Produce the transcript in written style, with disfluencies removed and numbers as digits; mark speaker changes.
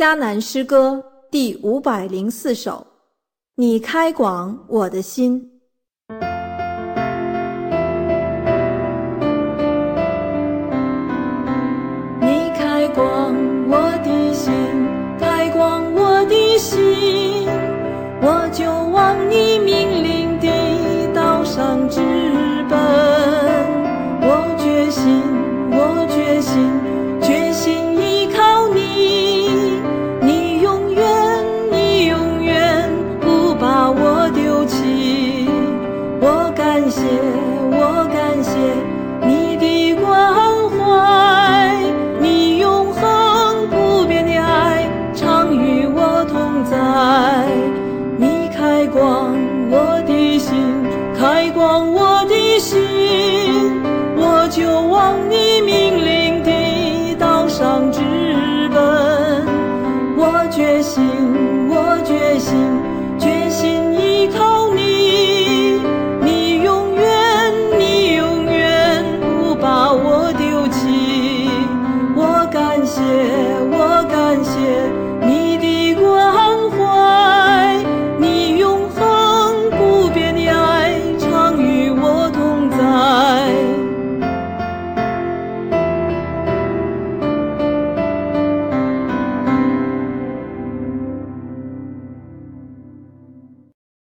Speaker 1: 迦南诗歌第504首，你开广我的心。你开广我的心，开广我的心，我就往你命令的道上直奔。我决心，我决心，决心依靠你，你永远不把我丢弃。我感谢，我感谢你的关怀，你永恒不变的爱常与我同在。你开广我的心，开广我的心，我就往你命令的道上直奔。我决心，